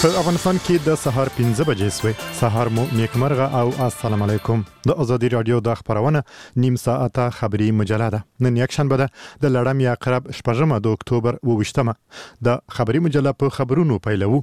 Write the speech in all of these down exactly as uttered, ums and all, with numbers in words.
په افغانستان کې د سهار پنځه بجې سوې. سهار مو نیکمرغه او السلام علیکم. د ازادي رادیو د خبرونه نیم ساعته خبری مجله ده. نن یک شنبه ده د لړم یا قرب شپږمه د اکتوبر اوویشتمه. د خبری مجله په خبرونو پیلوو.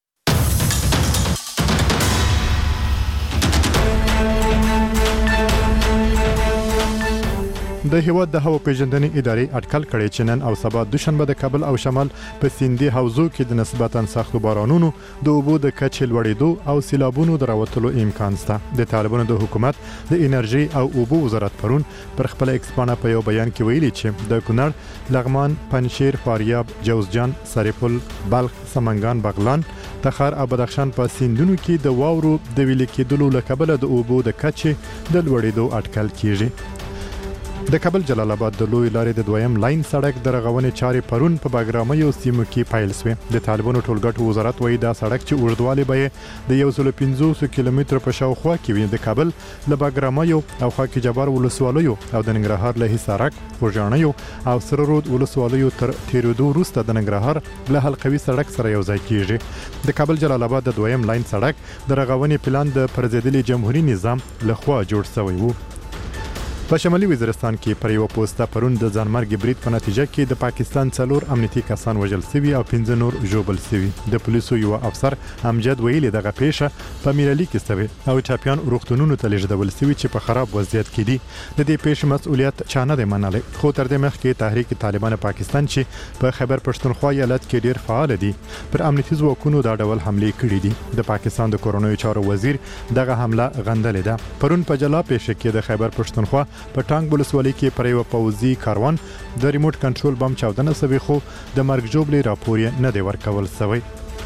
د هیواد د هوا پیژندنې ادارې اټکل کړی چې نن او سبا دوشنبه د کابل او شمال په سیندي حوزو کې د نسبتاً سختو بارانونو د اوبو د کچې لوړېدو او سیلابونو د راوتلو امکان شته. د طالبانو د حکومت د انرژي او اوبو وزارت پرون پر خپل ایکسپانه په یو بیان کې ویلي چې د کونړ، لغمان، پنجشیر، فاریاب، جوزجان، سرپل، بلخ، سمنګان، بغلان، تخار او بدخشان په سیندونو کې د واورو د ویلي کېدلو له کبله د اوبو د کچې د لوړېدو اټکل کیږي. د کابل جلال آباد د لوی لارې د دویم لاین سړک د رغونې چارې پرون په باګراميو سیمو کې پیل شوې. د طالبانو ټولګټو وزارت وایي دا سړک چې اوږدوالی به د یو سل پنځوس کیلومتر په شاوخوا کې وي. د کابل له باګراميو او خاک جبار ولسوالیو او د ننګرهار له حصارک، خوږیاڼیو او سره رود ولسوالیو تر تیرېدو وروسته د ننګرهار له حلقوي سړک سره یو ځای کیږي. د کابل جلال آباد د دویم لاین سړک د رغونې پلان د پرزیدلي جمهوریت نظام لخوا جوړ شوی وو. په شمالي وزیرستان کې پر یو پوسټه پرون د ځانمرګ برید په نتیجه کې د پاکستان څلور امنیتي کسان وژل شوي او پنځه نور ژوبل شوي. د پولیسو یو افسر امجد ویلي دغه پیښه په میرالي کې شوې او چاپیان روغتونونو ته لیږدول شوي چې په خراب وضعیت کې دي. د دې پیښې مسؤلیت چا نه دی منلی، خو تر دې مخکې تحریک طالبان پاکستان چې په خیبر پښتونخوا ایالت کې ډیر فعال دي پر امنیتي ځواکونو دا ډول حملې کړې دي. د پاکستان د کورونوي چارو وزیر دغه حمله غندلې ده. پرون په جلا پیښه کې د خیبر پښتونخوا په ټانګ ولسوالۍ کې پر یو پوځي کاروان د ریموټ کنټرول بم چاودنه شوې، خو د مرګ ژوبلې راپور یې نه دی ورکول شوی.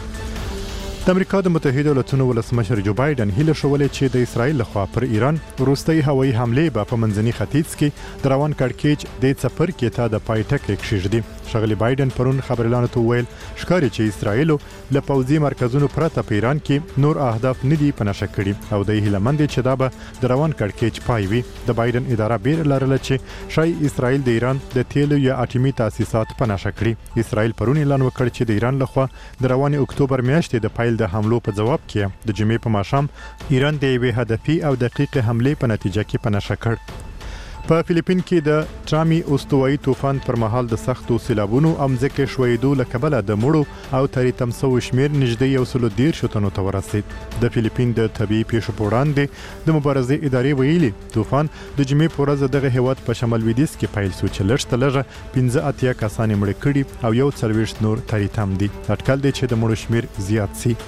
د امریکا د متحده ایالاتونو ولسمشر جو بایدن هیله شولې چې د اسرایل لخوا پر ایران وروستۍ هوایي حملې به په منځني ختیځ کې د روان کړکېچ د څپر کې ته د پایټک کېږدي. شغلی بایدن پرون خبرلانو ته ویل ښکاري چې اسرایل له پوځي مرکزونو پرته په ایران کې نور اهداف نه دي پنهشه کړي او د هیله مند چې دا به د روان کړکېچ پای وي. د بایدن اداره بیر لرله چې شای اسرایل د ایران د تیلو یا اټومي تاسیسات پنهشه کړي. اسرایل پرون اعلان وکړ چې د ایران لخوا د روان اکتوبر میاشتې د پایل د حملو په جواب کې د جمعې په ماښام ایران د یوې هدفي او دقیق حملې په نتیجه کې پنهشه کړ. په فلیپین کې د ټرامي استوایي طوفان پر مهال د سختو سیلابونو او ځمکې ښویېدو له کبله د مړو او تریتم شوو شمېر نږدې یو سل دېرشو تنو ته ورسید. د فلیپین د طبیعي پیښو په وړاندې د مبارزې ادارې ویلي طوفان د جمعې په ورځ دغه هیواد په شمال لویدیځ کې پیل شو چې لږ تر لږه پنځه اتیا کسان یې مړه کړي او یو څلوېښت نور تریتم دي. اټکل دی چې د مړو شمېر زیات شي.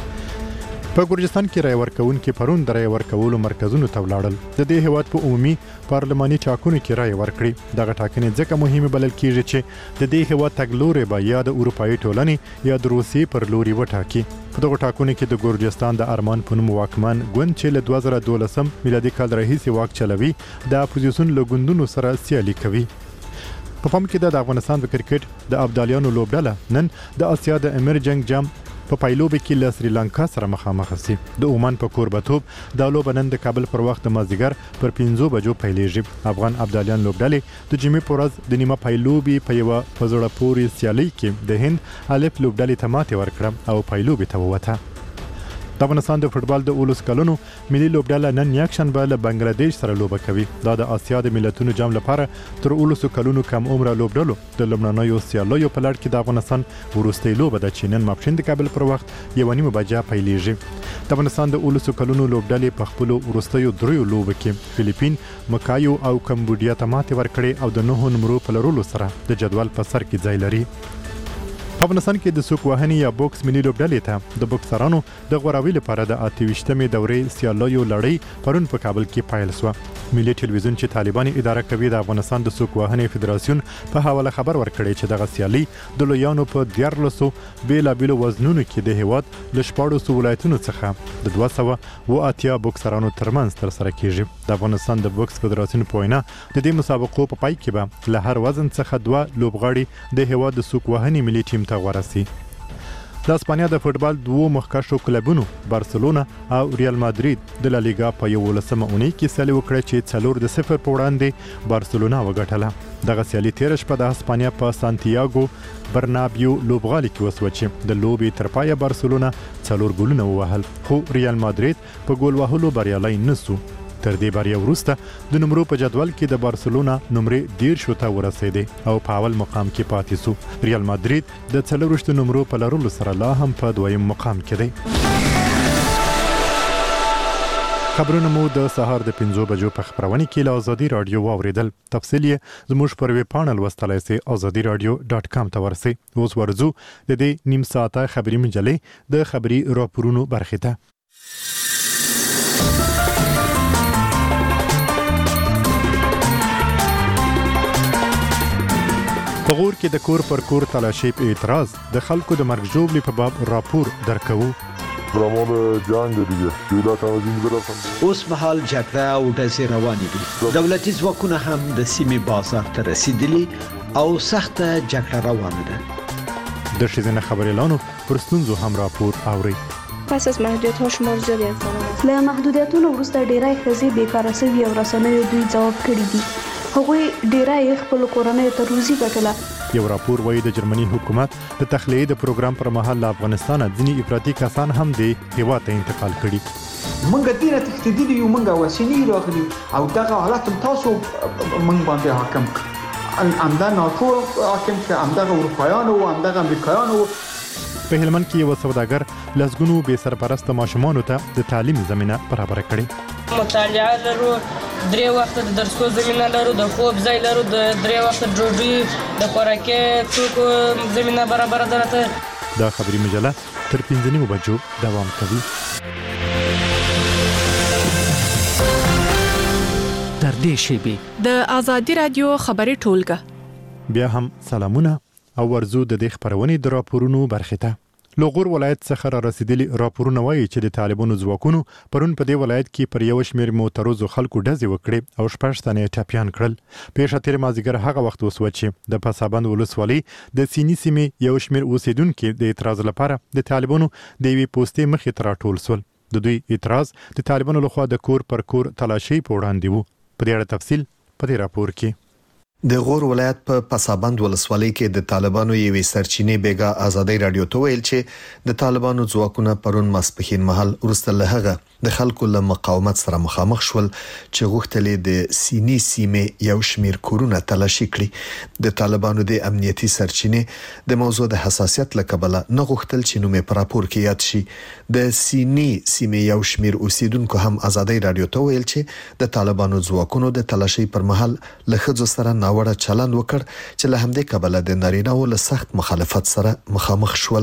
په ګورجستان کې رای ورکوونکي پرون د رای ورکولو مرکزونو ته ولاړل. د دې هیواد په عمومي پارلماني ټاکنو کې رای ورکړي. دغه ټاکنې ځکه مهمه بلل کیږي چې د دې هیواد تګلوري به یا د اروپایي ټولنې یا د روسیې پر لوري وټاکي. په دغه ټاکنو کې د ګورجستان د ارمان په نوم واکمن ګوند چې له دوه زره دولسم میلادي کال راهیسې واک چلوي د اپوزیسیون له ګوندونو سره سیالي کوي. په پام کې د افغانستان د کرکټ د ابدالیانو لوبډله نن د اسیا د امرجنګ جام په پایلوب کې له سریلانکا سره مخامخ شي. د عمان په کوربتوب د لوب نن د کابل پر وخت د مازدیګر پر پنځو بجو پیلېږي. افغان ابدالیان لوبډلې د جمعې په ورځ د نیمه پایلوبي په یوه په زړه پورې سیالۍ کې د هند الف لوبډلې ته ماتې ورکړه او پایلوبي ته ووته. د افغانستان د فوټبال د اولس کلونو ملي لوبډله نن یکشنبه له بنگلاديش سره لوبه کوي. دا د اسیا د ملتونو جام لپاره تر اولس کلونو کم عمره لوبډلو د لومړنیو سیالیو په لړ کې د افغانستان وروستۍ لوبه ده چې نن ماپښین د کابل پر وخت یوه نیمه بجه پیلېږي. د افغانستان د اولس کلونو لوبډلې په خپلو وروستیو دریو لوبو کې فلیپین، مکایو او کمبودیا ته ماتې ورکړې او د نهو نمرو په لرلو سره د جدول په سر کې ځای لري. په افغانستان کې د سوک وهنې یا بوکس ملي لوبډلې ته د بوکسرانو د غوراوي لپاره د اته ویشتمې دورې سیالیو لړۍ پرون په کابل کې پیل شوه. ملي ټلویزیون چې طالبان اداره کوي د افغانستان د سوک وهنې فدراسیون په حواله خبر ورکړی چې دغه سیالي د لویانو په دیارلسو بیلابیلو وزنونو کې د هیواد له شپاړسو ولایتونو څخه د دوه سوه اوه اتیا بوکسرانو ترمنځ ترسره کیږي. د افغانستان د بوکس فدراسیون په وینا د دې مسابقو په پای کې به له هر وزن څخه دوه لوبغاړي د هیواد د سوک وهنې ملي ټیم ته غوره شي. د اسپانیا د فوتبال دوه مخکښو کلبونو بارسلونا او ریال مادرید د لالیګا په یولسمه اونۍ کې سیالي وکړه چې څلور د صفر په وړاندې بارسلونا وګټله. دغه سیالي تیر شپه د اسپانیا په سانتیاګو برنابیو لوبغالي کې وسوه چې د لوبې تر پایه بارسلونا څلور ګولونه ووهل، خو ریال مادرید په ګول وهلو بریالی نسو. تر دې بریا وروسته د نمرو په جدول کې د بارسلونا نمرې ډیر شو ته ورسېده او په اول مقام کې پاتې شو. ریال مادرید د څلورشت نمرو په لرلو سره لا هم په دویم مقام کې دی. خبرونه مو د سهار د پنځو بجو په خبرونه کې له ازادي رادیو واوریدل. تفصیل یې زموږ پر ویب پاڼل وستلای سي ازادي رادیو ډاټ کام ته ورسئ. اوس ورځو د دې نیم ساعته خبري مجلې د خبري راپورونو برخه ته. په غور کې د کور پر کور تلاشي په اعتراض د خلکو د مرګ ژوبلې په باب راپور درکوو. برامون جنگ دیگه دولت هم از این برفتن اوس مهال جګړه او ډزې روانې دي. دولتي ځواکونه هم د سیمې بازار ته رسیدلي او سخته جګړه روانه ده. د ښځینه خبريالانو پر ستونزو هم راپور اوري. پس از محدودیت ها شمار زیادی انسانان است. له محدودیتونو وروسته ډیری ښځې بیکاره شوي او رسنیو دوی ځواب کړي دي. هغوی ډیری خپل کورنۍ ته روزي ګټله. یو راپور وایي د جرمني حکومت د تخلیې د پروګرام پر مهال له افغانستان ځینې افراطي کسان هم د هیواد ته انتقال کړي. منګه دینه تختیدلی یو منګه وسینی راغلی او دغه حالت تاسو منګ باندې حاکم امدا ناتو حاکم که امدا اروپایان او امدا امریکایان. په هلمند کې یو سوداګر لسګونو بې سرپرسته ماشومانو ته د تعلیم زمينه برابر کړې. مطالعه لرو، درې وخت د درسو زمينه لرو، د خوب ځای لرو، د درې وخت ډوډۍ د خوراکي توکو زمينه برابر ده. دا خبري مجله تر پنځه نیمو بجو دوام کوي. تر دې شیبې د ازادي رادیو خبري ټولګه. بیا هم سلامونه او ورزو د دې خبرونې د راپورونو برخه ته. لوغور ولایت څخه را رسیدلي راپورونه وایي چې د طالبانو ځواکونو پرون په دې ولایت کې پر یو شمېر معترضو خلکو ډزې وکړې او شپږ تنې ټپیان کړل. پیښه تیر مازدیګر هغه وخت وسوه چې د پسابند ولسوالۍ د سینی سیمې یو شمېر اوسیدونکو د اعتراض لپاره د طالبانو د یوې پوستې مخې ته راټول سول. د دوی اعتراض د طالبانو لخوا د کور پر کور تلاشي په وړاندې وو. په دې اړه تفصیل په دې راپور کې. د غور ولایت په پسابند ولسوالۍ کې د طالبانو یوې سرچینې بیګا ازادي رادیو ته ویل چې د طالبانو ځواکونه پرون ماسپښین مهال ورسته له هغه د خلکو له مقاومت سره مخامخ شول چې غوښتل د سینی سیمې یو شمیر کورونه تلاشي کړي. د طالبانو د امنیتي سرچینې د موضوع د حساسیت لکبله نه غوښتل چې نومې پر راپور کې یاد شي. د سینی سیمې یو شمیر اوسیدونکو هم ازادي رادیو ته ویل چې د طالبانو ځواکونو د تلاشي پر مهال له خځو سره وړه چلند وکړ چې له همدې کبله د نارینه‌و له سخت مخالفت سره مخامخ شول.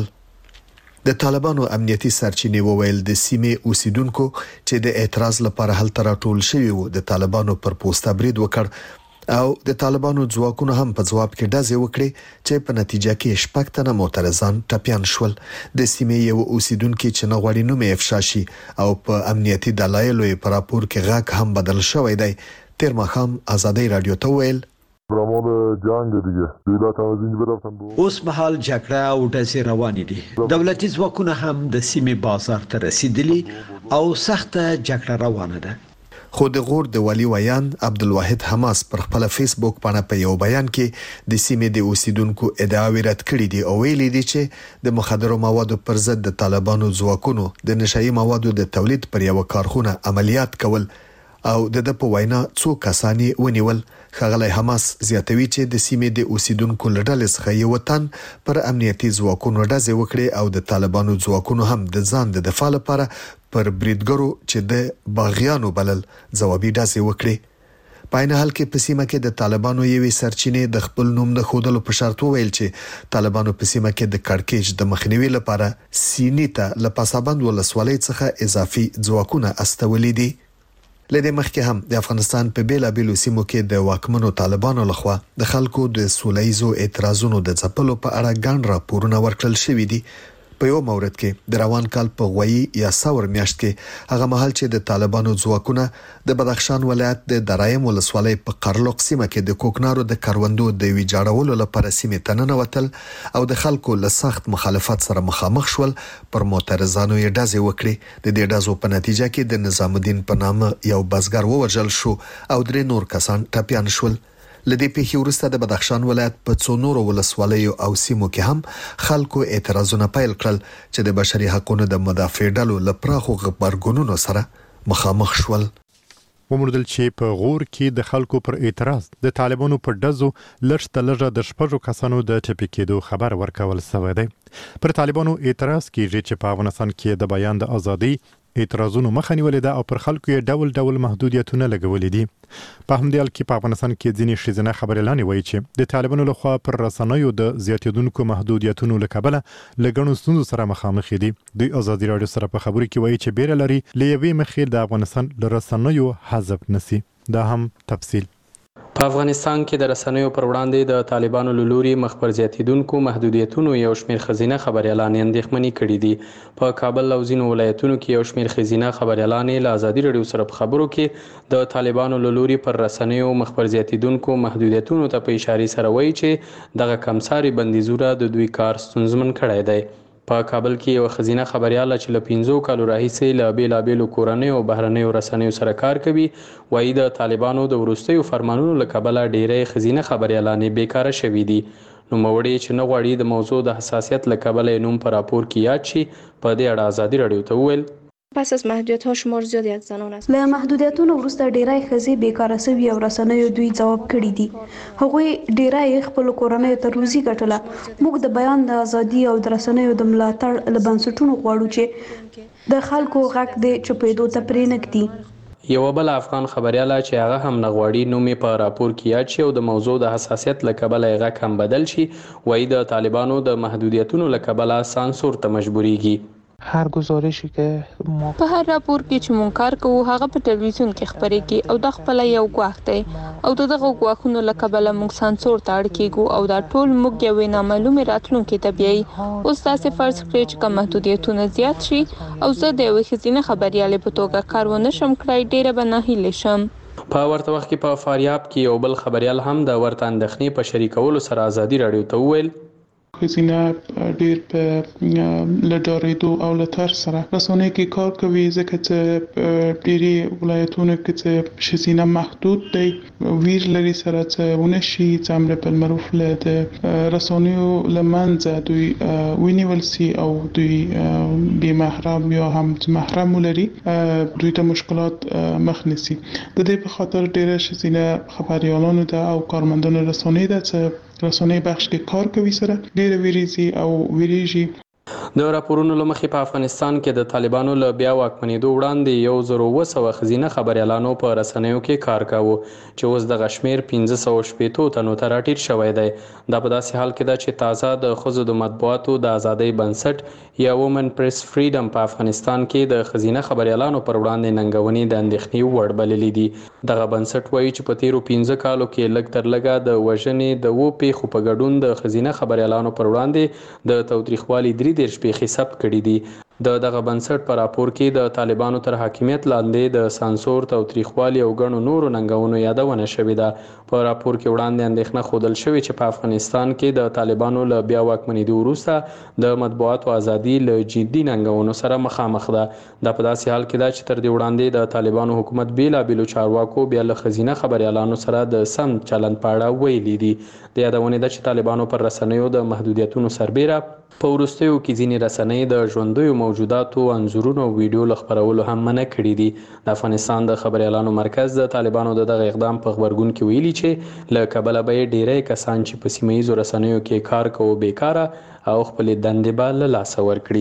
د طالبانو امنیتي سرچینې وویل د سیمې اوسیدونکو چې د اعتراض لپاره هلته راټول شوي وو د طالبانو پر پوسټه برید وکړ او د طالبانو ځواکونو هم په جواب کې ډزې وکړې چې په نتیجه کې شپږ تنه معترضان ټپیان شول. د سیمې یو اوسیدونکو چې نه غواړي نوم یې افشا شي او په امنیتي دلایلو په راپور کې غاک هم بدل شوی دی. تیر ماښام ازادي رادیو ته ویل برامون جنگ دیگه دولت هم از این برفتن اوس مهال جګړه او ډزې روانې دي. دولتي ځواکونه هم د سیمې بازار ته رسیدلي او سخته جګړه روانه ده. خو د غور د والی ویان عبدالواحد حماس پر خپل فیسبوک باندې په یو بیان کې د سیمې د اوسیدونکو ادعاوې رد کړې دي او ویلي دي چې د مخدرو موادو پر ضد د طالبانو ځواکونو د نشایي موادو د تولید پر یو کارخونه عملیات کول او د د په وینا څو کسانی ونیول. ښاغلی حماس زیاتوي چې د سیمې د اوسیدونکو لړل څخه یو وطن پر امنیتي ځواکونو ډزې وکړي او د طالبانو ځواکونو هم د ځان د دفاع لپاره پر بریدګرو چې د باغیانو بلل ځوابي ډزې وکړي. په عین حال کې په سیمه کې د طالبانو یوې سرچینې د خپل نوم د خودلو په شرط وویل چې طالبانو په سیمه کې د کړکېچ د مخنیوي لپاره سینی ته له پسابند ولسوالۍ څخه اضافي ځواکونه استولي دي. لدې مخکې هم د افغانستان په بیلابیلو سیمو کې د واکمنو طالبانو لخوا د خلکو د سولهیزو اعتراضونو د ځپلو په اړه ګڼ راپورونه ورکړل شوي دي. په یو مورد کې د روان کال په غوي یا سور میاشت کې هغه محل چې د طالبانو ځواکونه د بدخشان ولایت د درایم ولسوالۍ په قرلوق سیمه کې د کوکنارو د کروندو د ویجاړولو لپاره سیمه تننه وتل او د خلکو له سخت مخالفت سره مخامخ شول. پر معترضانو یې ډزې وکړې. د دې ډزو په نتیجه کې د نظام الدین په نامه یو بزګر ووژل شو او درې نور کسان ټپیان شول. لدې پیښې وروسته د بدخشان ولایت په څو نورو ولسوالیو او سیمو کې هم خلکو اعتراضونه پیل کړل چې د بشري حقوقو د مدافع ډلو له پراخو غبرګونونو سره مخامخ شول. ومردل چې په غور کې د خلکو پر اعتراض د طالبانو پر دزو لږ لږه د شپږو کسانو د ټپي کېدو خبر ورکول شوی دی. پر طالبانو اعتراض کیږي چې په افغانستان کې د بیان د ازادي اعتراضونو مخه نیولې ده او پر خلکو یې ډول ډول محدودیتونه لګولې دي. په همدې حال کې په افغانستان کې ځینې ښځینه خبريالانې وایي چې د طالبانو لخوا پر رسنیو د زیاتېدونکو محدودیتونو له کبله لګڼو ستونزو سره مخامخ دي. دوی ازادي رادیو سره په خبرو کې وایي چې بیره لري لېوي مخې د افغانستان له رسنیو حذف نسی. دا هم تفصیل. په افغانستان کې د رسنیو پر وړاندې د طالبانو له لوري مخ پر زیاتېدونکو محدودیتونو یو شمېر ښځینه خبريالانې اندېښمنې کړي دي. په کابل او ځینو ولایتونو کې یو شمېر ښځینه خبريالانې له ازادي رادیو سره په خبرو کې د طالبانو له لوري پر رسنیو مخ پر زیاتېدونکو محدودیتونو ته په اشاره سره وایي چې دغه کمساري بندیزونه د دوی کار ستونزمن کړی دی. په کابل کې یو ښځینه خبرياله چې له پنځو کالو راهیسې له بېلابېلو کورنیو او بهرنیو رسنیو سره کار کوي وایي د طالبانو د وروستیو فرمانونو له کبله ډېری ښځینه خبريالانې بیکاره شوي دي. نوموړې چې نه غواړي د موضوع د حساسیت له کبله یې نوم په راپور کې یاد شي په دې اړه ازادي رادیو ته وویل پس از محدودیت‌ها شمار زیادی از زنان است. له محدودیتونو وروسته ډیری ښځې بیکاره شوي او رسنیو دوی ځواب کړي دي. هغوی ډیری خپل کورنیو ته روزي ګټله. موږ د بیان د ازادي او د رسنیو د ملاتړ له بنسټونو غواړو چې د خلکو غږ د چوپېدو ته پرې نږدي. یو بل افغان خبرياله چې هغه هم نغواړي نوم یې په راپور کې یاد شي او د موضوع د حساسیت له کبله یې غږ هم بدل شي وایي د طالبانو د محدودیتونو له کبله سانسور ته مجبوریږي. هر گزارشی که ما په هر راپور کې چې مونږ کار کوو هغه په ټلویزیون کې خبرېږي او د خپل یو غواخ دی او دغه غواخونو له کبله مونږ سانسور ته اړ کېږو او دا ټول موږ یو نامعلومه راتلونکي ته بیایي. اوس تاسو فرض کړئ چې کوم محدودیتونه زیات شي او زه د یوې ښځینه خبريالې په توګه کار ونه شم کړای ډیره به ناهیلې شم. په ورته وخت کې په فاریاب کې یو بل خبريال هم د ورته اندېښنې په شریکولو سره ازادي رادیو ته وویل ښځینه ډېر په له ډارېدو او له ترس سره رسنیو کې کار کوي ځکه چې په ډېری ولایتونو کې چې ښځینه محدود دی ویر لري سره چې ونه شي چې امر بالمعروف له د رسنیو له منځه دوی ونیول سي او دوی بې محرم یا هم محرم ولري دوی ته مشکلات مخ نیسي. د دې په خاطر ډېر ښځینه خبريالانو ته او کارمندانو رسنیو ته چې رسنۍ بخش کې کار کوي سره ډېر ویریږي او ویریږي. د راپورونو له مخې په افغانستان کې د طالبانو له بیا واکمنېدو وړاندې یو زر اوه سوه ښځینه خبريالانو په رسنیو کې کار کاوه چې اوس دغه شمېر پنځه سوه شپېتو تنو ته راټیټ شوی دی. دا په داسې حال کې ده چې تازه د ښځو د مطبوعاتو د ازادۍ بنسټ یا وومن پریس فریډم په افغانستان کې د ښځینه خبريالانو پر وړاندې ننګونې د اندېښنې وړ بللې دي. دغه بنسټ وایي چې په تیرو پنځه کالو کې لږ تر لږه د وژنې د اوو پیښو په ګډون د ښځینه خبريالانو پر وړاندې د تاوتریخوالي درې دېرش پیښې ثبت کړي دي. د دغه بنسټ په راپور کې د طالبانو تر حاکمیت لاندې د سانسور تاوتریخوالي او ګڼو نورو ننګونو یادونه شوې ده. په راپور کې وړاندې اندېښنه ښودل شوې چې په افغانستان کې د طالبانو له بیا واکمنېدو وروسته د مطبوعاتو ازادي له جدي ننګونو سره مخامخ ده. دا په داسې حال کې ده چې تر دې وړاندې د طالبانو حکومت بېلابېلو چارواکو بیا له ښځینه خبريالانو سره د سم چلند په اړه ویلي دي. د یادونې ده چې طالبانو پر رسنیو د محدودیتونو سربیره په وروستیو کې ځینې رسنۍ د ژوندیو موجوداتو انځورونو او ویډیو له خپرولو هم منع کړي دي. د افغانستان د خبريالانو مرکز د طالبانو د دغه اقدام په خبرګون کې ویلي چې له کبله به یې ډیری کسان چې په سیمه ییزو رسنیو کې کار کوي بیکاره او خپلې دندې به له لاسه ورکړي.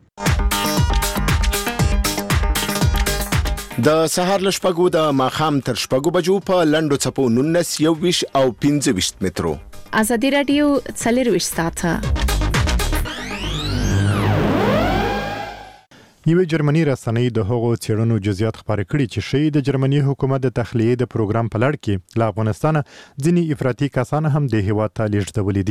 د سهار له شپږو د ماښام تر شپږو بجو په لنډو څپو نولس یوویشت او پنځه ویشت مترو. ازادي رادیو څلرویشت ساعته. یوه جرمني رسنۍ د هغو څېړنو جزئیات خبرې کړي چې شی د جرمني حکومت د تخلیې د پروګرام په لړ کې له افغانستان ځینې افراطي کسان هم د هیواد ته لیږدولي دي.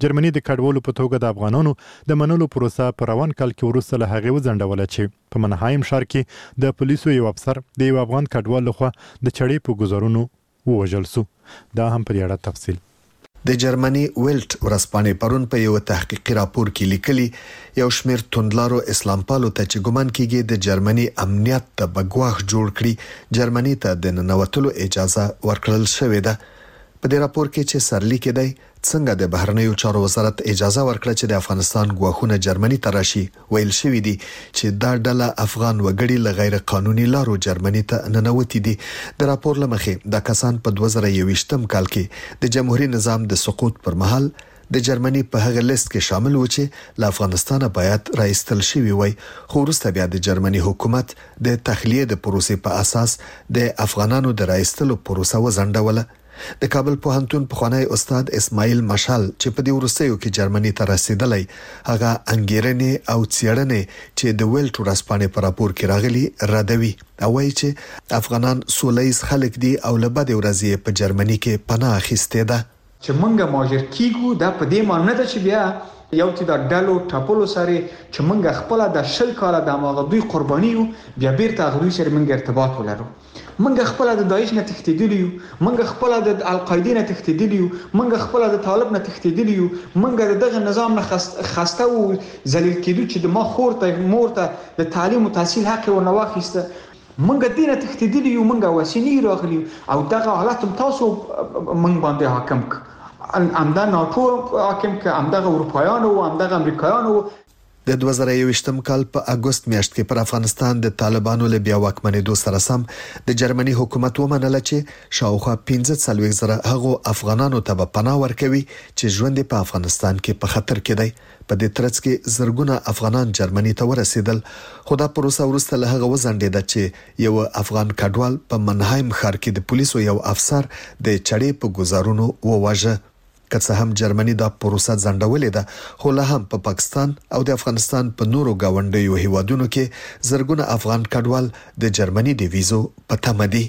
جرمني د کډوالو په توګه د افغانانو د منلو پروسه په روان کال کې وروسته له هغې وځنډوله چې په منهایم ښار کې د پولیسو یو افسر د یو افغان کډوال لخوا د چړې په ګزارونو ووژل سو. دا هم پر اړه تفصیل. د جرمني ویلټ ورځپاڼې پرون په یو تحقیقي راپور کې لیکلي یو شمېر توندلارو اسلام پالو ته چې ګمان کیږي د جرمني امنیت ته بګواښ جوړ کړي جرمني ته د ننوتلو اجازه ورکړل شوې ده. په دې راپور کې چې سرلیک دی څنګه د بهرنیو چارو وزارت اجازه ورکړه چې د افغانستان ګواښونه جرمني ته راشي، ویل شوی دی چې دا ډله افغان وګړي له غیر قانوني لارو جرمني ته ننوتي دي. د راپور لمخې دا کسان په دوه زره یوویشتم کال کې د جمهوریت نظام د سقوط پر مهال د جرمني په هغه لیست کې شامل و چې له افغانستانه باید راایستل شوی وای، خو وروسته بیا د جرمني حکومت د تخلیه د پروسې په اساس د افغانانو د راایستلو پروسه وځنډوله. د کابل پوهنتون پخوانی استاد اسماعیل مشال چې په دې ورستیو کې جرمني ته رسیدلی هغه انګیرنې او څېړنې چې د ویلټ ورځپاڼې په راپور کې راغلي ردوي او وایي چې افغانان سولهییز خلک دي او له بدې ورځې په جرمني کې پناه اخیستې ده. چې منګه ماجر کیګو دا په دې معنی ده چې بیا یو چې د ډالو ټاپولو سره چې منګه خپل د شل کاله د ماغدوی قربانیو بیا بیرته غوي سره منګه ارتباط ولرو، منګه خپل د داعش نه تښتیدلیو، منګه خپل د القاعده نه تښتیدلیو، منګه خپل د طالب نه تښتیدلیو، منګه دغه نظام نه خسته او ذلیل کېدو چې د ما خور ته مور ته د تعلیم او تحصیل حق ورنه واخیسته، منګه دینه تښتیدلیو، منګه وسینی راغلی او دغه حالت تاسو منګ باندې حاکم ک امدا ناتو حاکم ک امدغه اروپایانو او امدغه امریکایانو. د دوه زره یوویشتم کال په اګوست میاشت کې پر افغانستان د طالبانو له بیا واکمنېدو سره سم د جرمني حکومت ومنله چې شاوخوا پنځه څلوېښت زره هغو افغانانو ته به پناه ورکوي چې ژوند په افغانستان کې په خطر کې دی. په دې ترڅ کې زرګونه افغانان جرمني ته ورسېدل، خو دا پروسه وروسته له هغه وځنډېده چې یو افغان کډوال په منهایم ښار کې د پولیسو یو افسر د چړې په ګزارونو وواژه. که څه هم جرمني دا پروسه ځنډولې ده، خو لا هم په پا پاکستان او د افغانستان په نورو گاونډیو هیوادونو کې زرګونه افغان کډوال د جرمني د ویزو په تمه دي.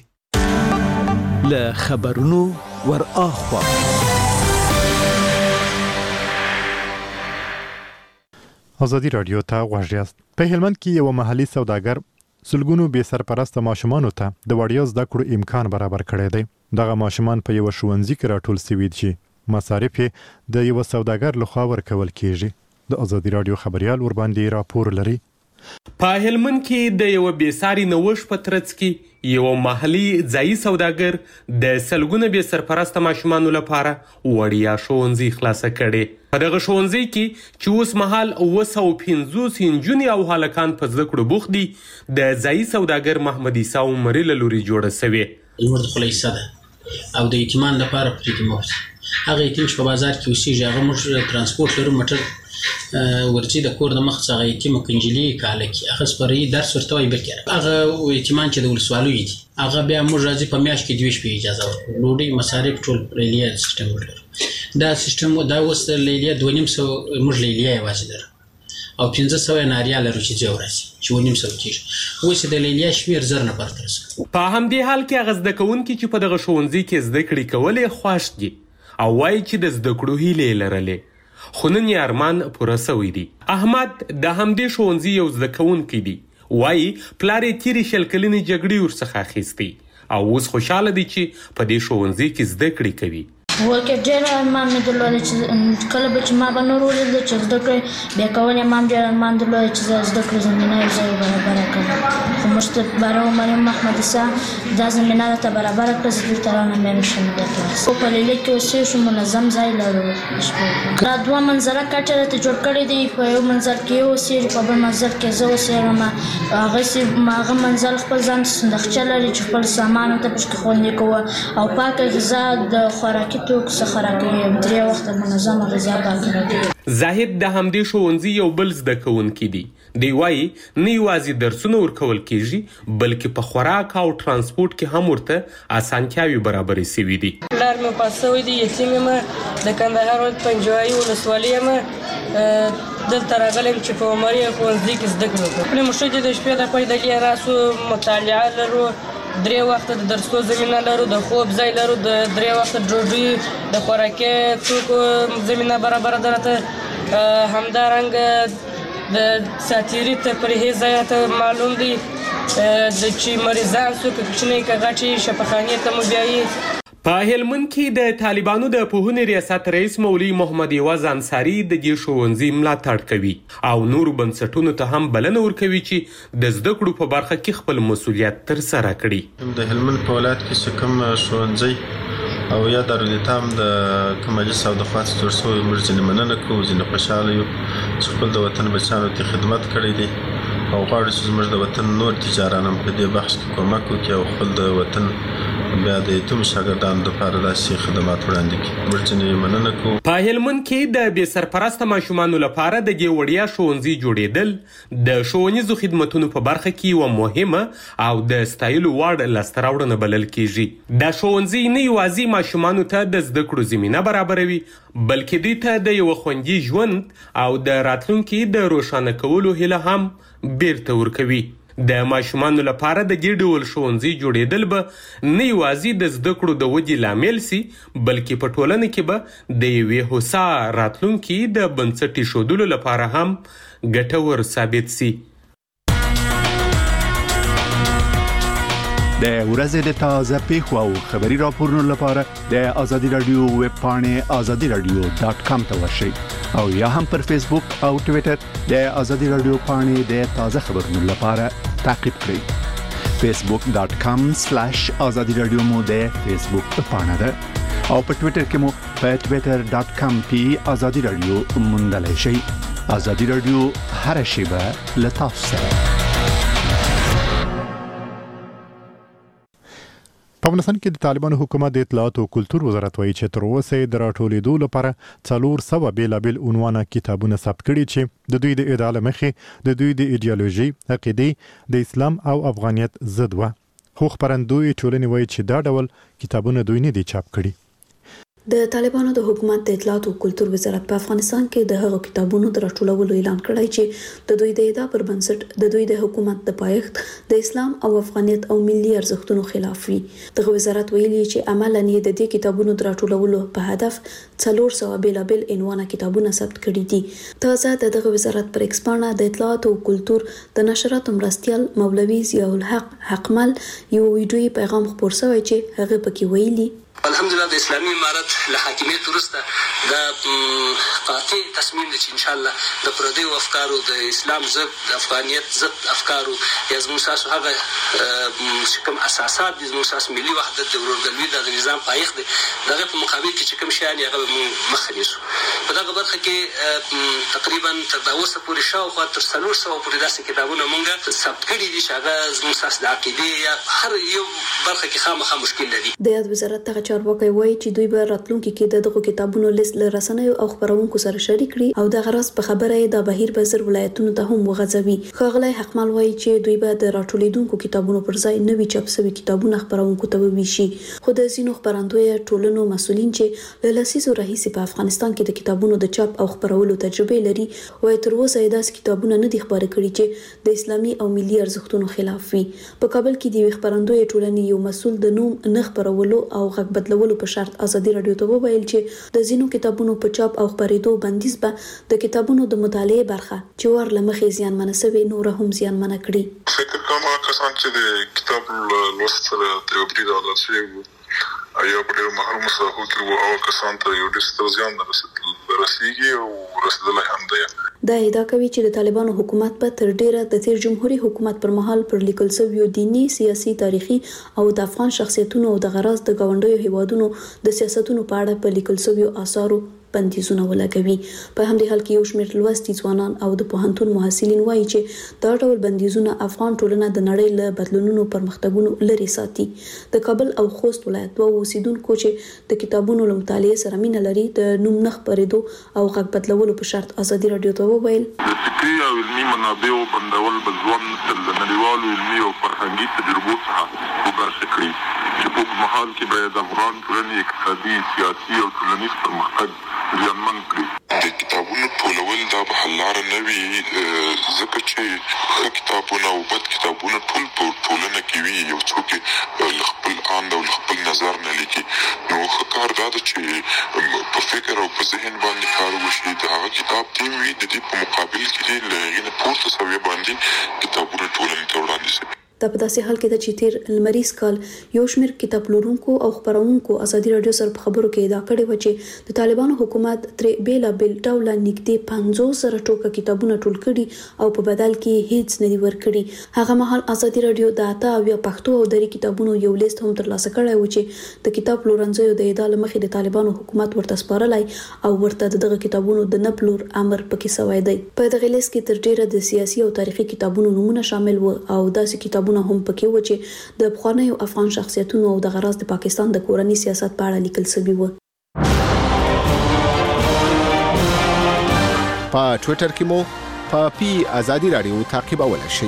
له خبرونو ور اخوا ازادي رادیو ته غوږ یاست. په هلمند کې یو محلي سوداګر سلګونو بې سرپرسته ماشومانو ته د وړیا زده کړو امکان برابر کړی دی. دغه ماشومان په یو ښوونځي کې راټول شوي دي، مصارف د یو سوداګر لخوا ورکول کیږي. د ازادي رادیو خبريال ور باندې راپور لري. په هلمند کې د یو بیساري نوښت په ترڅ کې یو محلي ځایي سوداګر د سلګونه بې سرپرسته ماشومانو لپاره وړیا ښوونځي خلاصه کړي. په دغه ښوونځي کې چې اوس مهال اوه سوه پنځوس نجونې او هلکان په زده کړو بوخت دي، د ځایي سوداګر محمد عیسی عمري له لوري جوړه سوې. زموږ د خپله حصه ده او د یتیمان لپاره پرې کې موت هغه یتیم چې په بازار کې اوسېږي هغه موږ ترانسپورټ لرو، موټر ورځي د کور د مخ څخه یتیم کنجلي کاله کې هغه سپري درس ورته وایي بلکې هغه یتیمان چې د ولسوالیو دي هغه بیا موږ راځي په میاشت کې دوه شپې اجازه ورکړو، ډوډۍ مصارف ټول لیلیه سیستم ورلرو. دا سیستم دا اوس لیلیه دوه نیم سوه موږ لیلیه یوازې لرو او پنځه سوه ناریا لرو چې ځای ورځي چې اوه نیم سوه کېږي. اوس د لیلیه شمېر زر نه پرته رسوي. په همدې حال کې هغه زده کوونکي چې په دغه ښوونځي کې زده کړې کولې خوښ دي او وایي چې د زده کړو هیلې لرلې، خو نن یې ارمان پوره سوی دی. احمد د همدې ښوونځي یو زده کوونکی دی، وایي پلار یې تېرې شل کلنې جګړې ورڅخه اخیستی او اوس خوشحاله دی چې په دې ښوونځي کې زده کړې کوي. ورکه ډېر ارمان مې درلودی چې کله به چې ما به نور ولیده چې زده کړې بیا کول یې ما هم ډېر ارمان درلودی چې زه زده کړو زمینه یې زه یې برابره کړم، خو موږ ته باره ومریم محمد عیسی دا زمینه راته برابره کړه، زه دلته رانم بیا نشم درته. خو په لیلیه کې اوسېږو شو منظم ځای لرو. دا دوه منظره کټه راته جوړ کړی دی، په یو منظر کې یې اوسېږي، په بل منظر کې زه اوسېږم. هغسې هغه منزل خپل ځان ته صندوقچه لري چې خپل سامان ورته پکې خوندي کوه او پاکه غذا د خوراکي زاهد د همدې ښوونځي یو بل زده کوونکی دی. دی وایي نه یوازې درسونه ورکول کیږي بلکې په خوراک او ترانسپورټ کې هم ورته اسانتیاوې برابرې سوي دي. پلار مې پاس سوی دی، یتیم یم، د کندهار ولایت پنجوایي ولسوالي یم، دلته راغلی یم چې په عمري ښوونځي کې زده کړې وکړم. خپلې موږ د شپې د پیدلې راسو مطالعه لرو، درې وخته د درسکو زمینه لرو، د خوب ځای لرو، د درې وخته ډوډۍ د خوراکي توکو زمینه برابره ده راته. همدارنګه د ساتیري ته پرهیز ځای معلوم دی د چې مریضان څوک کوچنۍ که غټې شفاخانې ته مو بیایي. په هلمند کې د طالبانو د پوهنې ریاست رئیس مولوي محمد یواز انصاري د دې ښوونځي ملاتړ کوي او نورو بنسټونو ته هم بلنه ورکوي چې د زده کړو په برخه کې خپل مسؤلیت ترسره کړي. د هلمند په ولایت کې چې کوم ښوونځی او یا دارالایتام د کوم مجلس او د خوا څخه جوړ شوی موږ ځینې مننه کوو، ځینې خوشحاله یو چې خپل د وطن بچیانو ته خدمت کړی دی او غواړو چې زموږ د وطن نور تجاران هم په دې بخش کې کومک وکړي او خپل د وطن بیا د یتیمو شاګردانو لپاره داسې خدمات وړاندې کړي. موږ ځینې مننه کوو. په هلمند کې د بې سرپرسته ماشومانو لپاره د دې وړیا ښوونځي جوړېدل د ښوونیزو خدمتونو په برخه کې یوه مهمه او د ستایلو وړ لاسته راوړنه بلل کېږي. دا ښوونځي نه یوازې ماشومانو ته د زده کړو زمینه برابروي بلکې دوی ته د یوه خوندي ژوند او د راتلونکي د روښانه کولو هیله هم بیرته ورکوي. د ماشومانو لپاره د دې ډول ښوونځي جوړېدل به نه یوازې د زده کړو د ودې لامل سي بلکې په ټولنه کې به د یوې هوسا راتلونکي د بنسټ ایښودلو لپاره هم ګټور ثابت سي. د ورځې د تازه پیښو او خبري راپورونو لپاره د ازادي رادیو ویب پاڼې ازادي رادیو ډاټ کام ته ورشئ او یا هم پر فیسبوک او ټوئیټر د ازادي رادیو پاڼې د تازه خبرونو لپاره تعقیب کړئ. فیسبوک ډاټ کام سلیش ازادي رادیو مو د فیسبوک پاڼه ده او په ټوئیټر کې مو په ټوئیټر ډاټ کام پی ازادي رادیو موندلای شئ. ازادي رادیو هر شیبه له تاسو سره. په افغانستان کې د طالبانو حکومت د اطلاعات او کلتور وزارت وایي چې تر اوسه د راټولېدو لپاره څلور سوه بېلابېل عنوانه کتابونه ثبت کړي چې د دوی د ادعا له مخې د دوی د ایډیالوژي، عقیدې، د اسلام او افغانیت ضد وه. خو خپرندوی ټولنې وایي چې دا ډول کتابونه دوی نه دي چاپ کړي. د طالبانو د حکومت د اطلاعات او کلتور وزارت په افغانستان کې د هغو کتابونو د راټولولو اعلان کړی چې د دوی د ادعا پر بنسټ د دوی د حکومت د پایښت د اسلام او افغانیت او ملي ارزښتونو خلاف وي. دغه وزارت ویلي چې عملاً یې د دې کتابونو د راټولولو په هدف څلور سوه بېلابېل عنوانه کتابونه ثبت کړي دي. تازه د دغه وزارت پر ایکس پاڼه د اطلاعات او کلتور د نشراتو مرستیال مولوي ضیاء الحق حقمل یو ویډیویي پیغام خپور شوی چې هغه پکې ویلي الحمدلله د اسلامي امارت له حاکمیت وروسته دا قاطع تصمیم دی چې انشاءالله د پردیو افکارو د اسلام ضد د افغانیت ضد افکارو یا زموږ ستاسو هغه چې کوم اساسات دي زموږ ستاسو ملي وحدت د ورورګلوي د نظام پایښت دی د هغې په مقابل کې چې کوم شیان هغه به موږ مخه نیسو. په دغه برخه کې تقریبا تر دا اوسه پورې شاوخوا تر څلور سوه پورې داسې کتابونه موږ ثبت کړي دي چې هغه زموږ ستاسو د عقیدې یا هر یو برخه کې خامخا مشکل لري. د یاد وزارت دغه چارواکي وایي چې دوی به راتلونکي کې د دغو کتابونو لیست له رسنیو او خپرونکو سره شریک کړي او د غرض په خبره یې د بهیر به زر ولایتونو ته هم وغځوي. ښاغلی حقمل وایي چې دوی به د راټولېدونکو کتابونو پر ځای نوي چاپ شوي کتابونه خپرونکو ته وویشي. خو د ځینو خپرندویه ټولنو مسؤلین چې له لسیزو راهیسې په افغانستان کې د کتابونو د چاپ او خپرولو تجربه لري وایي تر اوسه یې داسې کتابونه نه دي خپاره کړي چې د اسلامي او ملي ارزښتونو خلاف وي. په کابل کې د یوې خپرندویه ټولنې یو مسؤل د نوم نه خپرولو او غږ بدلولو په شرط ازادي رادیو ته وویل چې د ځینو کتابونو په چاپ او خپرېدو بندیز به د کتابونو د مطالعې برخه چې ور له مخې زیانمنه سوې نوره هم زیانمنه کړي. فکر کوم هغه کسان چې د کتاب لوست سره د یو برید عادت شوي وو یا په ډېرو محرومو ساحو کې وو هغه کسان ته یو ډېر ستر زیان رسېږي او رسېدلی هم دی. دا ادعا کوي چې د طالبانو حکومت به تر ډیره د تیر جمهوریت حکومت پر مهال پر لیکل شویو دینی، سیاسي، تاریخي او د افغان شخصیتونو او د غرض د گاونډیو هیوادونو د سیاستونو په اړه په لیکل شویو آثارو بندیزونه ولګوي. په همدې حال کې یو شمېر لوستي ځوانان او د پوهنتون محصلین وایي چې دا ډول بندیزونه افغان ټولنه د نړۍ له بدلونونو پرمختګونو لري ساتي. د کابل او خوست ولایت دوه اوسیدونکو چې د کتابونو له مطالعې سره مینه لري د نوم نه خپرېدو او غږ بدلولو په شرط ازادي رادیو ته وویل د فکري او علمي منابعو بندول به ځوان نسل د نړیوالو علمي او فرهنګي تجربو څخه وبرخه کړي چې په اوږد مهال کې به د افغان ټولنې اقتصادي، سیاسي او ټولنیز پرمختګ زیانمن کړي. د کتابونو ټولول دا به حل لاره نه وي، ځکه چې ښه کتابونه او بد کتابونه ټول په ټولنه کې وي. یو څوک له خپل آند او له خپل نظر نه لیکي، نو ښه کار دا ده چې په فکر او په ذهن باندې کار وشي. د هغه کتاب ټیم وي، د دې په مقابل کې له هغې نه پورته سویې باندې کتابونه ټولنې ته وړاندې شي. دا په داسې حال کې ده چې تیر لمریز کال یو شمېر کتاب پلورونکو او خبرونکو ازادي رادیو سره په خبرو کې ادعا کړې و چې د طالبانو حکومت ترې بیلابل ډوله نږدې پنځوس زره ټوکه کتابونه ټول کړي او په بدل کې هیڅ نه دي ورکړي. هغه مهال ازادي رادیو د اته اویا پښتو او دري کتابونو یو لیست هم ترلاسه کړی و چې د کتاب پلورنځیو د ادعا له مخې د طالبانو حکومت ورته سپارلی او ورته دغه کتابونو د نه پلور امر پکې شوی دی. په دغه لیست کې تر ډیره د سیاسي او تاریخي کتابونو نمونه شامل و او داسې کتابونه هم پکې و چې د افغاني او افغان شخصیتونو او د غرض د پاکستان د کورنۍ سیاست په اړه لیکل شوی و. په ټوئیټر کې مو په پی ازادي رادیو تعقیبولای شئ.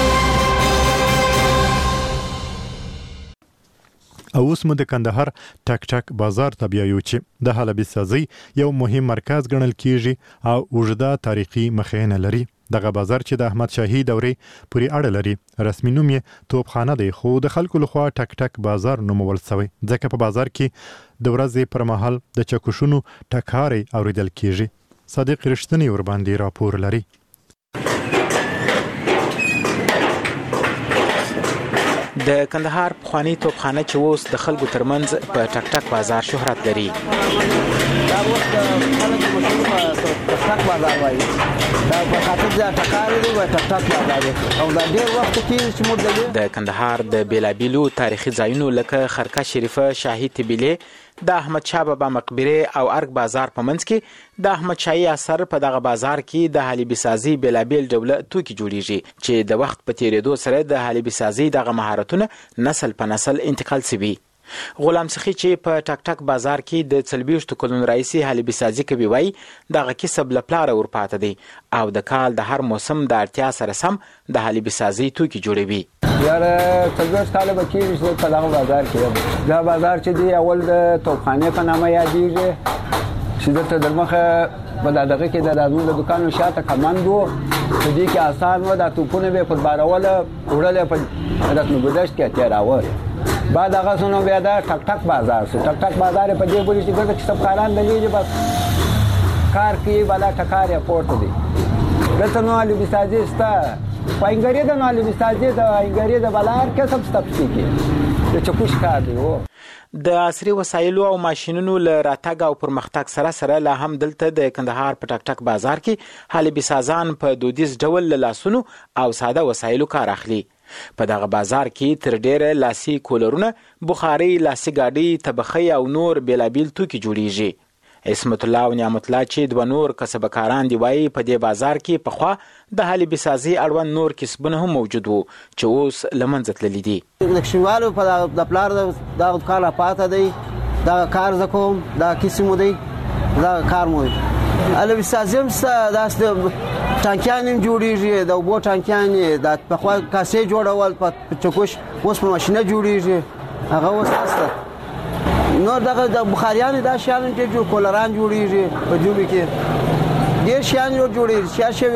او اوس مو د کندهار ټک ټک بازار ته بیایو چې د حلبي سازي یو مهم مرکز ګڼل کیږي او اوږده تاریخي مخینه لري. دغه بازار چې د احمد شاهي دورې پورې اړه لري، رسمي نوم یې توپخانه دی، خو د خلکو لخوا ټک ټک بازار نومول شوی ځکه په بازار کې د ورځې پر مهال د چکشونو ټکارې اوریدل کیږي. صادق رښتینی ور باندې راپور لري. د کندهار پخوانی توپخانه چې اوس د خلکو ترمنځ په ټک ټک بازار شهرت لري. دا وخت خلک مشهور په ټک ټک بازار وایي. دا په خاطر د ټکارې دی او ټک ټک بازار دی او دا ډېر وخت کې چې موږ د کندهار د بیلابیلو تاریخي ځایونو لکه خرقه شریفه، شاهي طبیلې، د احمد شاه بابا مقبره او ارګ بازار په منځ کې د احمد شاهي اثر په دغه بازار کې د حلبي سازي بیلابیل ډوله توکي جوړیږي چې د وخت په تیریدو سره د حلبي سازي دغه مهارتونه نسل په نسل انتقال شوي. غلام سخی چې په ټک ټک بازار کې د څلوېښتو کلونو راهیسې حلبي سازي کوي وایي دغه کسب له پلاره ورپاته دی او د کال د هر موسم د اړتیا سره سم د حلبي سازي توکي جوړوي. یاره څلوېښت کاله به کېږي چې په دغه بازار کې یم. دا بازار چې دی اول د توپخانې په نامه یادېږي چې دلته د مخه په دغه کې د دازمون د دوکانو شاته کمند و، په دې کې آسان و، دا توپونه به پر باروله وړل په رسم ګذشت کې تیراوه. بعد هغه سنو بیا دا ټک ټک بازار سو ټک ټک بازار په دې بولی چې ګرځي چې سبکاران دلیږي بس کار کوي بالا ټکار یې پورته دی. دلته نو علي بساجي ستا پاینګری د نو علي بساجي د پاینګری د بلار کې سب ستپسي کې د چکوش کار دی وو. د عصري وسایلو او ماشينونو له راتګ او پرمختګ سره سره لا هم دلته د کندهار په ټک ټک بازار کې حلبي سازان په دودیز ډول له لاسونو او ساده وسایلو کار اخلي. په دغه بازار کې تر ډیره لاسي کولرونه، بخاري، لاسي ګاډي، طبخي او نور بیلابیل توکي جوړیږي. عصمت الله او نعمت الله چې دوه نور کسبکاران دی وایي په دې بازار کې پخوا د حلبي سازي اړوند نور کسبونه هم موجود وو چې اوس له منځه تللي دي. نقشوالو په د پلار دغه کار پاته دی، دا کار زه کوم، دا کیسې مو دی، دا کار مو دی. حلبي سازي هم داسې ټانکیان هم جوړیږي، د اوبو ټانکیان د پخوا کاسې جوړول په چکش اوس په ماشینه جوړیږي. هغه اوس نشته. نور دغه د بخاریان دا شیان چې جوړ کولران جوړیږي په جوبي کې ډېر شیان جوړیږي چې شی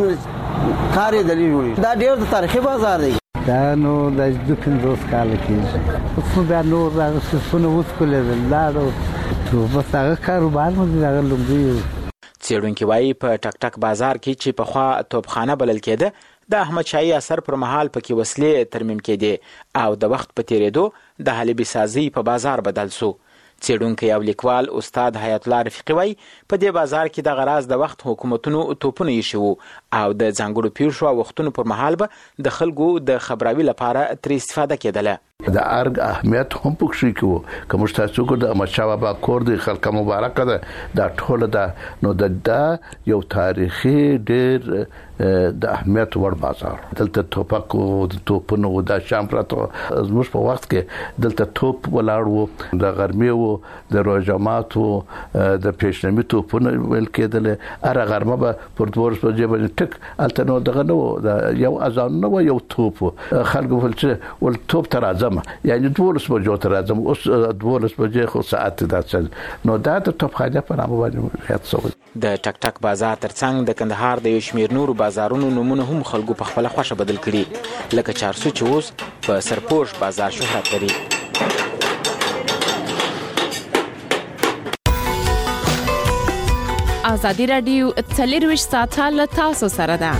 کار یې دلی جوړیږي. دا ډېر د تاریخي بازار دی. دا نو د دوه پنځوس کاله کېږي. اوس دا نور دغه څه اوس کولې دا بس هغه کاروبار مو دی هغه لومړی. څېړونکي وایي په ټک ټک بازار کې چې پخوا توپخانه بلل کېده د احمد شاهي اثر پر مهال پکې وسلې ترمیم کېدې او د وخت په تیریدو د حلبي سازي په بازار بدل سو. څېړونکی او لیکوال استاد حیات الله رفیقي وایي په دې بازار کې د غراز د وخت حکومتونو توپونه ایښي وو او د ځانګړو پیښو او وختونو پر مهال به د خلکو د خبراوي لپاره ترې استفاده کېدله. د ارګ اهمیت هم پکښې کې وو. که موږ تاسو کو د احمد شاه بابا کور د خلک مبارکه ده دا ټوله ده نو د دا یو تاریخي ډېر د اهمیت وړ بازار. دلته توپک او د توپونو د شام پراته زموږ په وخت کې دلته توپ ولاړ وو، د غرمې وو، د روجامات وو، د پیشنمي توپونه ویل کېدل. اره غرمه به پر دورس په جبه ټک الته نو دغه نو یو اذان نو یو توپ خلک ول چې ول توپ تر راځه ځم یعنی دولس بجو ته راځم اوس دولس بجې خو ساعت دا نو دا د توپخانه په نامه باندې هیڅ څه د ټک ټک بازار ترڅنګ د کندهار د یو شمېر نورو بازارونو نمونه هم خلکو په خپله خوښه بدل کړي لکه چارسو چې اوس په سرپوش بازار شهرت لري. ازادي راډیو څلرویشت ساعته له تاسو سره ده.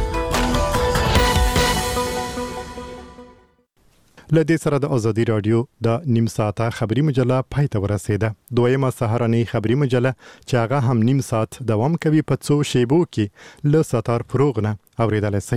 لدې سره د ازادي رادیو د نیم ساعته خبري مجله پای ته ورسېده. دویمه سهارنۍ خبري مجله چې هغه هم نیم ساعت دوام کوي په څو شیبو کې له ستار پروغ نه اورېدلی شئ.